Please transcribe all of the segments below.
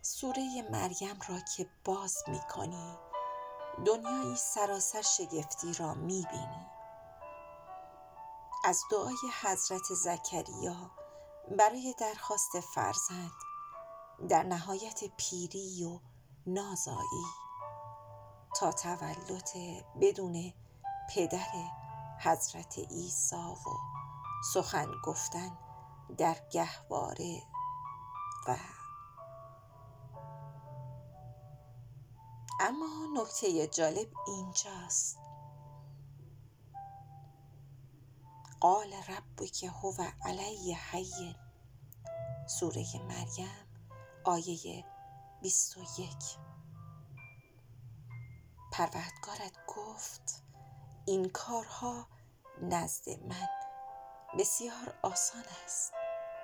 سوره مریم را که باز می کنی دنیایی سراسر شگفتی را می بینی. از دعای حضرت زکریا برای درخواست فرزند در نهایت پیری و نازایی تا تولد بدون پدر حضرت عیسی و سخن گفتن در گهواره و اما نکته جالب اینجاست. قال ربک هو علی هین، سوره مریم آیه 21. پروردگارت گفت این کارها نزد من بسیار آسان است.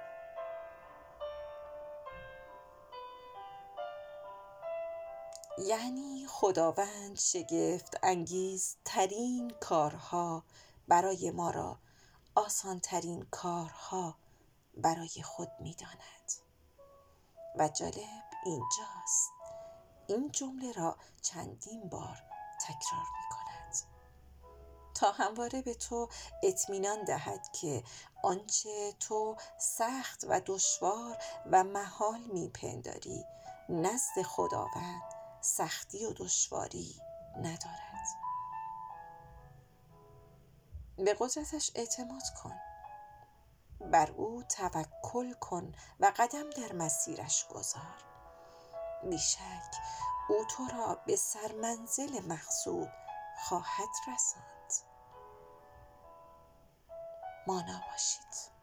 یعنی خداوند شگفت انگیز ترین کارها برای ما را آسان ترین کارها برای خود می داند. و جالب اینجاست، این جمله را چندین بار تکرار می کند تا همواره به تو اطمینان دهد که آنچه تو سخت و دشوار و محال می پنداری نزد خداوند سختی و دشواری ندارد. به قدرتش اعتماد کن، بر او توکل کن و قدم در مسیرش گذار. بیشک او تو را به سرمنزل مقصود خواهد رساند. مانا باشید.